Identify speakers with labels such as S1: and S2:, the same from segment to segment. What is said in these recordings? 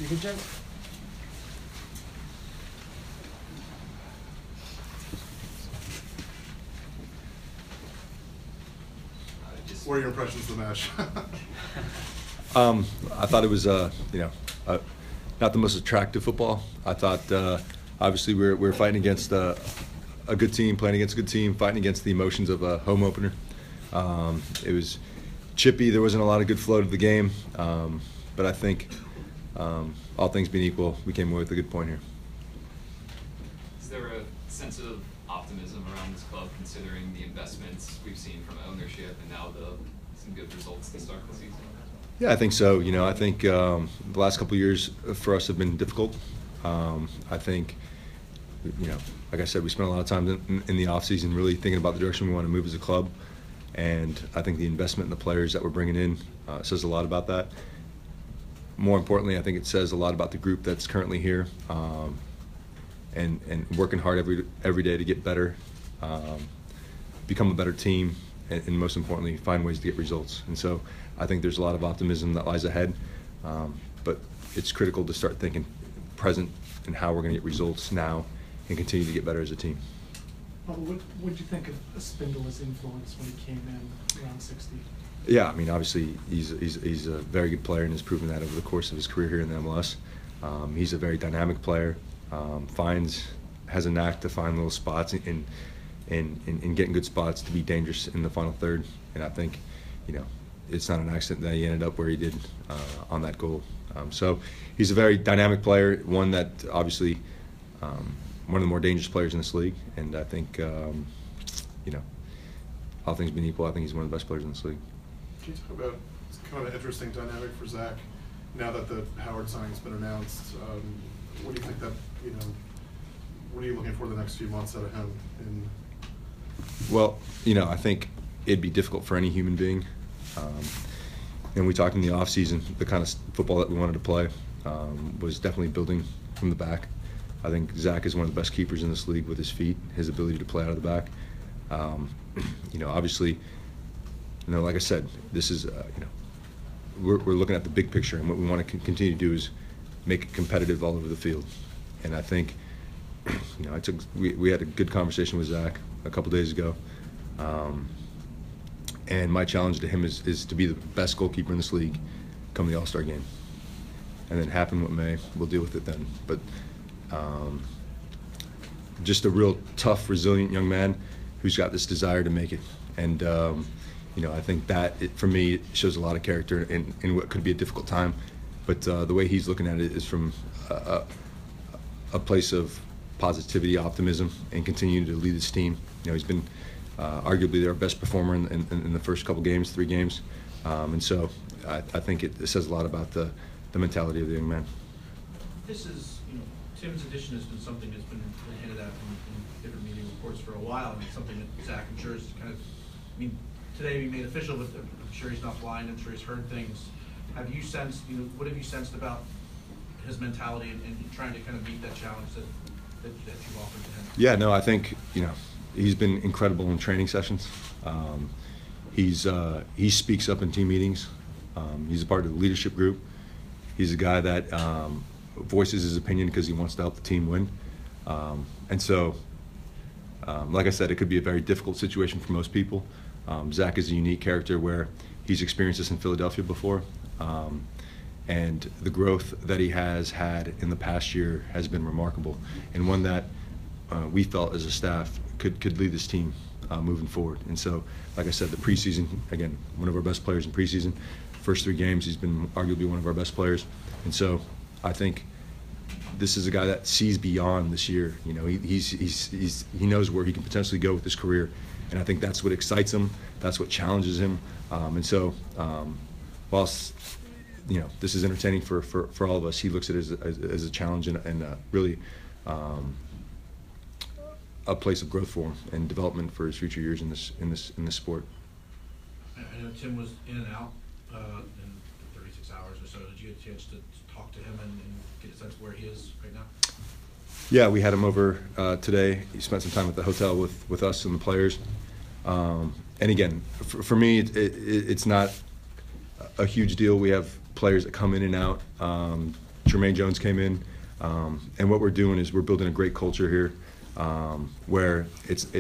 S1: You good, Jen?
S2: What are your impressions of the match?
S3: I thought it was, not the most attractive football. I thought, obviously, we were fighting against a good team, playing against a good team, fighting against the emotions of a home opener. It was chippy. There wasn't a lot of good flow to the game. But I think, all things being equal, we came away with a good point here.
S4: Is there a sense of optimism around this club, considering the investments we've seen from ownership and now some good results to start the season?
S3: Yeah, I think so. I think the last couple of years for us have been difficult. I think, like I said, we spent a lot of time in the offseason really thinking about the direction we want to move as a club. And I think the investment in the players that we're bringing in says a lot about that. More importantly, I think it says a lot about the group that's currently here and working hard every day to get better, become a better team, and most importantly, find ways to get results. And so I think there's a lot of optimism that lies ahead, but it's critical to start thinking present and how we're going to get results now and continue to get better as a team.
S1: What did you think of Spindler's influence when he came in around 60?
S3: Yeah, I mean, obviously he's a very good player and has proven that over the course of his career here in the MLS. He's a very dynamic player, has a knack to find little spots and getting good spots to be dangerous in the final third. And I think, it's not an accident that he ended up where he did on that goal. So he's a very dynamic player, one that obviously one of the more dangerous players in this league. And I think, all things being equal, I think he's one of the best players in this league.
S2: Can you talk about kind of an interesting dynamic for Zach now that the Howard signing's been announced? What do you think that, what are you looking for the next few months out of him?
S3: Well, I think it'd be difficult for any human being. And we talked in the offseason, the kind of football that we wanted to play was definitely building from the back. I think Zach is one of the best keepers in this league with his feet, his ability to play out of the back. Obviously, like I said, this is, we're looking at the big picture, and what we want to continue to do is make it competitive all over the field. And I think, we had a good conversation with Zach a couple days ago. And my challenge to him is to be the best goalkeeper in this league come the All-Star game. And then happen what may, we'll deal with it then. But just a real tough, resilient young man who's got this desire to make it. And, I think that, for me, shows a lot of character in what could be a difficult time. But the way he's looking at it is from a place of positivity, optimism, and continuing to lead his team. He's been arguably their best performer in the first couple games, 3 games. And so I think it says a lot about the mentality of the young man.
S5: This is, Tim's addition has been something that's been hinted at in different media reports for a while, and it's something that Zach, I'm sure, is kind of, today we made official, but I'm sure he's not blind, I'm sure he's heard things. Have you sensed, what have you sensed about his mentality and trying to kind of meet that challenge that you've offered to him?
S3: Yeah, no, I think, he's been incredible in training sessions. He speaks up in team meetings. He's a part of the leadership group. He's a guy that voices his opinion because he wants to help the team win. And so, like I said, it could be a very difficult situation for most people. Zach is a unique character where he's experienced this in Philadelphia before. And the growth that he has had in the past year has been remarkable, and one that we felt as a staff could lead this team moving forward. And so, like I said, the preseason, again, one of our best players in preseason. First 3 games, he's been arguably one of our best players. And so I think this is a guy that sees beyond this year. He knows where he can potentially go with his career, and I think that's what excites him. That's what challenges him. And so, whilst this is entertaining for all of us, he looks at it as a challenge and really a place of growth for him and development for his future years in this sport.
S5: I know Tim was in and out in 36 hours or so. Did you get a chance to talk to him and get a sense of where he is right now?
S3: Yeah, we had him over today. He spent some time at the hotel with us and the players. And again, for me, it's not a huge deal. We have players that come in and out Jermaine Jones came in, and what we're doing is we're building a great culture here, where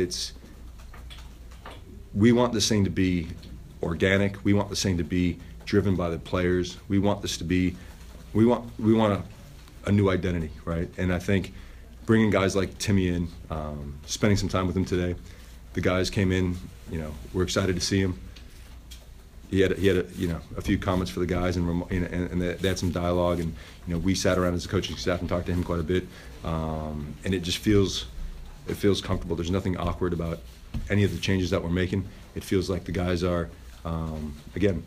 S3: we want this thing to be organic. We want this thing to be driven by the players. We want this to be, we want a new identity, right? And I think bringing guys like Timmy in, spending some time with him today, the guys came in, we're excited to see him. He had a few comments for the guys, and they had some dialogue, and we sat around as a coaching staff and talked to him quite a bit, and it just feels comfortable. There's nothing awkward about any of the changes that we're making. It feels like the guys are, again,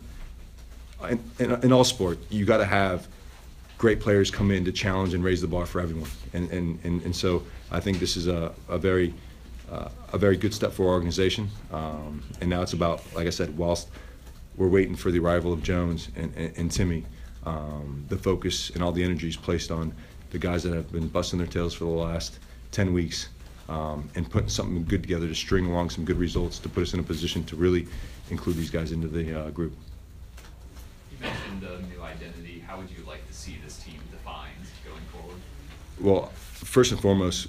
S3: in all sport, you got to have great players come in to challenge and raise the bar for everyone, and so I think this is a very good step for our organization, and now it's about, like I said, whilst we're waiting for the arrival of Jones and Timmy, the focus and all the energy is placed on the guys that have been busting their tails for the last 10 weeks, and putting something good together to string along some good results to put us in a position to really include these guys into the group.
S4: You mentioned a new identity. How would you like to see this team defined going forward?
S3: Well, first and foremost,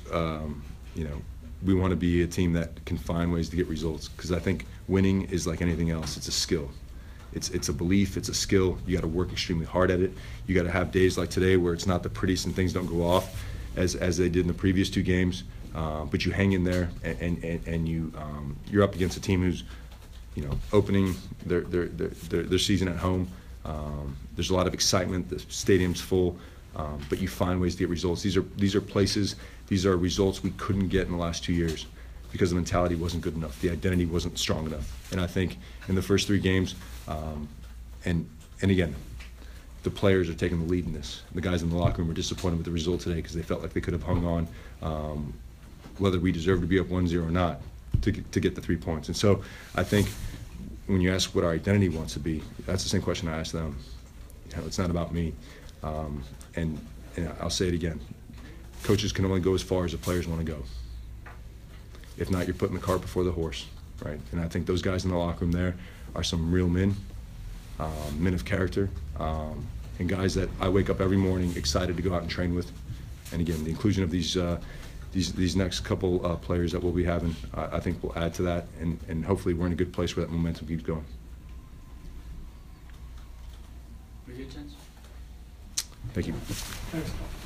S3: we want to be a team that can find ways to get results, because I think winning is like anything else. It's a skill. It's a belief, it's a skill. You got to work extremely hard at it. You got to have days like today where it's not the prettiest and things don't go off as they did in the previous two games, but you hang in there, and you're up against a team who's opening their season at home. There's a lot of excitement. The stadium's full, but you find ways to get results. These are places. These are results we couldn't get in the last 2 years because the mentality wasn't good enough. The identity wasn't strong enough. And I think in the first 3 games, and again, the players are taking the lead in this. The guys in the locker room were disappointed with the result today because they felt like they could have hung on, whether we deserved to be up 1-0 or not, to get the 3 points. And so I think when you ask what our identity wants to be, that's the same question I asked them. It's not about me. And I'll say it again. Coaches can only go as far as the players want to go. If not, you're putting the cart before the horse, right? And I think those guys in the locker room there are some real men of character, and guys that I wake up every morning excited to go out and train with. And again, the inclusion of these next couple players that we'll be having, I think will add to that, and hopefully we're in a good place where that momentum keeps going.
S6: Very good, Chance.
S3: Thank you.
S1: Thanks, Paul.